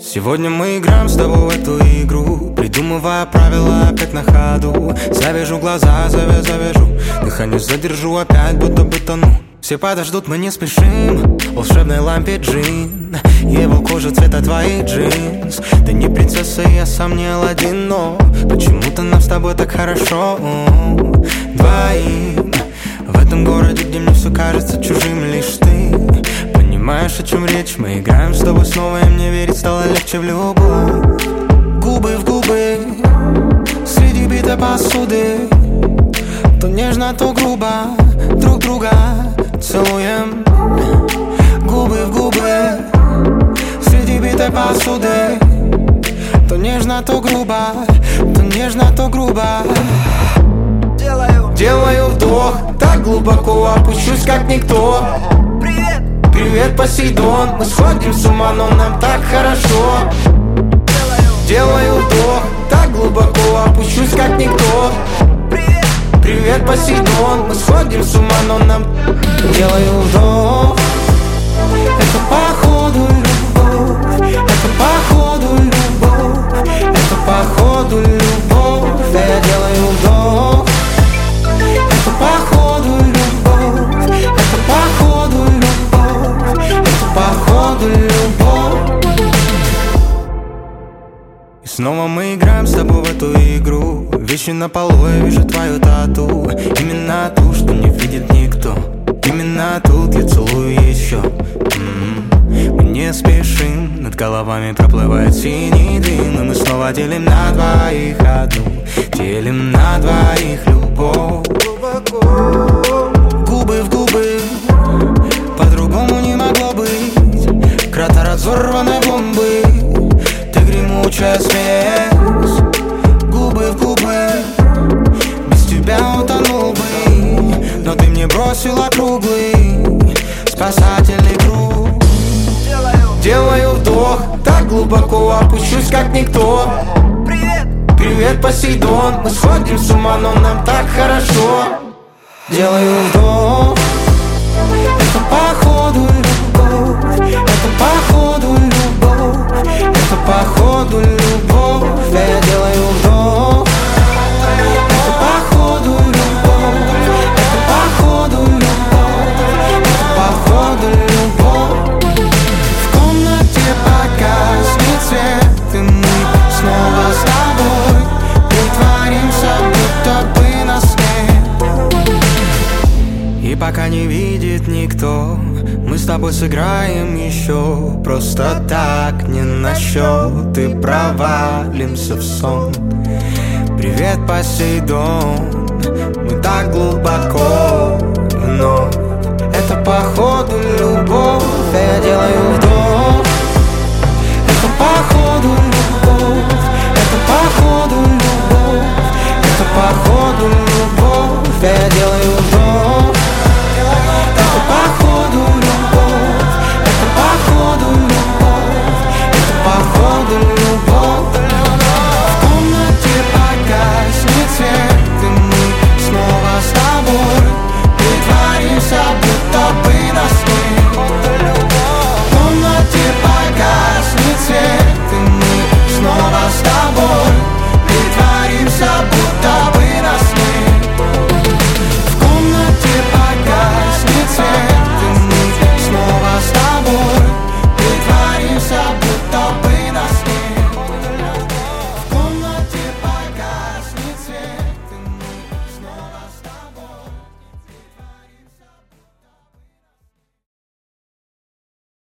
Сегодня мы играем с тобой в эту игру, придумывая правила опять на ходу. Завяжу глаза, завяжу, дыхание задержу, опять будто бы тону. Все подождут, мы не спешим, в волшебной лампе джин, его кожа цвета твоих джинс. Ты не принцесса, я сам не Аладдин, но почему-то нам с тобой так хорошо двоим. В этом городе, где мне все кажется чужим, лишь ты понимаешь, о чем речь. Мы играем с тобой снова, и мне верить стало легче в любовь. Губы в губы, среди битой посуды, то нежно, то грубо друг друга целуем. Губы в губы, среди битой посуды, то нежно, то грубо, то нежно, то грубо. Делаю вдох, так глубоко опущусь, как никто. Привет, Посейдон, мы сходим с ума, но нам так хорошо. Делаю вдох, так глубоко опущусь, как никто. Привет, Посейдон, мы сходим с ума, но нам... Делаю вдох, это походу любовь, это походу любовь, это походу любовь. Я делаю вдох, это походу любовь, это походу любовь, это походу любовь. И снова мы играем с тобой в эту игру. Вещи на полу, я вижу твою тату. Именно ту, что не видит никто. Именно тут я целую еще. Мы не спешим, над головами проплывает синий дым. И мы снова делим на двоих одну, делим на двоих любовь. Губы в губы, по-другому не могло быть. Кратер разорванной бомбы, ты гремучая смесь. Губы в губы, без тебя утонул бы, но ты мне бросила круглый спасательный круг. Делаю вдох, так глубоко опущусь, как никто. Привет, Посейдон, мы сходим с ума, но нам так хорошо. Делаю вдох, это походу любовь, это походу любовь, это походу любовь. Я делаю вдох, это походу любовь, это походу любовь, это походу любовь. В комнате погаснет свет, и мы снова с тобой притворимся, будто бы нас нет. И пока не видит никто, мы с тобой сыграем еще. Просто так, не на счет, и провалимся в сон. Привет, Посейдон, мы так глубоко вновь. Это походу любовь, я делаю вдох. Это походу любовь, это походу любовь, это походу любовь.